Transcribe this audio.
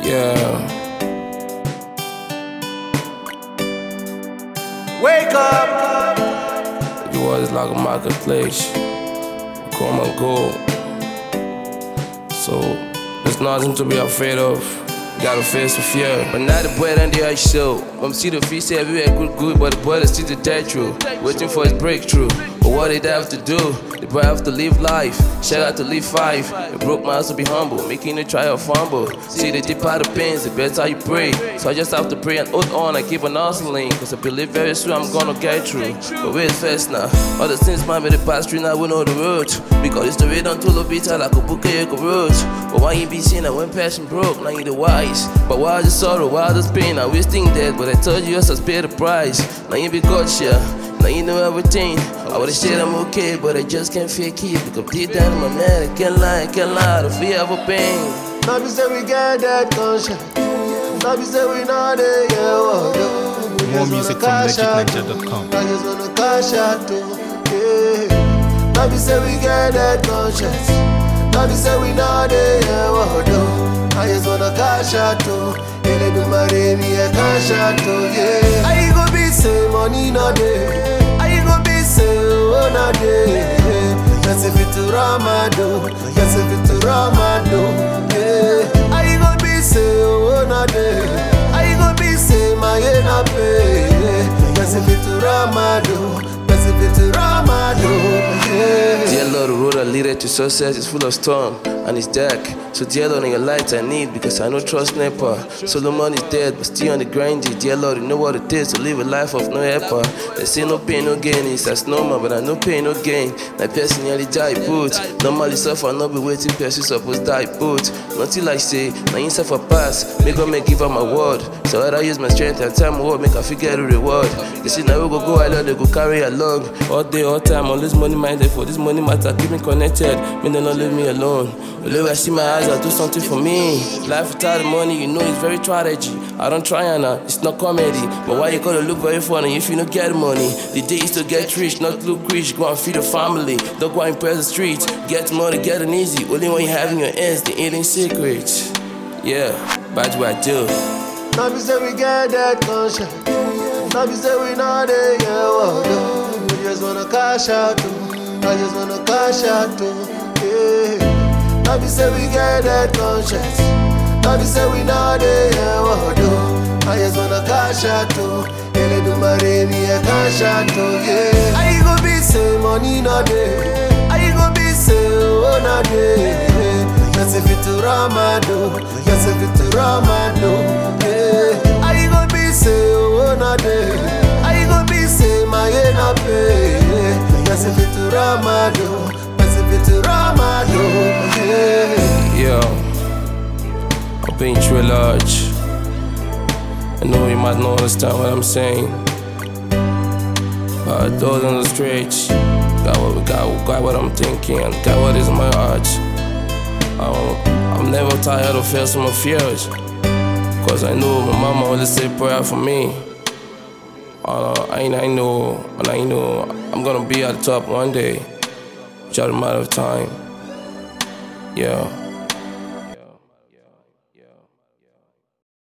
Yeah. Wake up! The world is like a marketplace. Come and go. So there's nothing to be afraid of. You gotta face the fear. But now the boy and the ice show. See the fish say everywhere good, but the boy is still the dead true. Waiting for his breakthrough. But what did they have to do? The boy have to live life. Shout out to live 5. It broke my house to be humble, making it try or fumble. See the deeper the pains, the better you pray. So I just have to pray and hold on and keep on hustling. Cause I believe very soon I'm gonna get through. But wait first now. All the things man made the past through, now we know the road. Because it's the way down to the bitter like a book of road. But why you be seen and when passion broke, now you the wise. But why the sorrow, why the pain? I wasting dead, but I told you yes, I pay the price. Now you be God share. Now you know everything. I would've said I'm okay, but I just can't fake it. Because deep down in my man, I can't lie, the fear of a pain. Now be say we get that conscience. Now be say we not there, yeah. More music from legitninja.com. I just wanna cash out too, yeah. Now be say we get that conscience. Now be say we not there, yeah. I just wanna cash out too. Ele do marry me a cash out too, yeah. I go be say money not there. I go be say oh not there. Yes if it to Ramado, yes if it to Ramado, yeah. I go be say oh not there. I go be say my na pay. Yes if it to Ramado, yes if it to Ramado, yeah. Dear Lord, the road that leadeth to success is full of storm and it's dark. So dear Lord, in your light I need, because I no trust Nepa. Solomon is dead, but still on the grind. Dear Lord, you know what it is to live a life of no helper. They say no pain, no gain, it's as normal, but I no pain, no gain. My person nearly die, put. Normally suffer, not be waiting, person supposed die, put. Nothing like say, now you suffer pass, make God make give up my word. So I use my strength and time work, make I figure the reward. They say now we go I love, they go carry along. All day, all time, all this money minded for this money matter, keep me connected, may they not leave me alone. Whenever I see my eyes, I do something for me. Life without the money, you know it's very strategy. I don't try and it's not comedy. But why you gotta look very funny if you don't get money? The day is to get rich, not look rich. Go and feed the family, don't go and impress the streets. Get money, get it easy. Only when you have in your hands the eating secrets. Yeah, that's what I do. Now be say we get that conscience. Now be say we not there, yeah. We just wanna cash out too. I just wanna cash out too, yeah. Now be say we get that conscience. Now be say we not there, yeah. I just wanna cash out too. Ele do marry me a cash out too, yeah. I go be say money not there. I go be say oh not there. Yes if it to Ramado, yes if it to Ramado, yeah. I go be say oh not there. I go be say my na pay. Yes if it to Ramado, yes if it to Ramado, yeah. Yo, I'm being true large. I know you might not understand what I'm saying, but those on the streets got what we got what I'm thinking, and got what is in my heart. I'm never tired of facing my fears, cause I know my mama always say prayer for me. I know I'm gonna be at the top one day, just a matter of time. Yeah.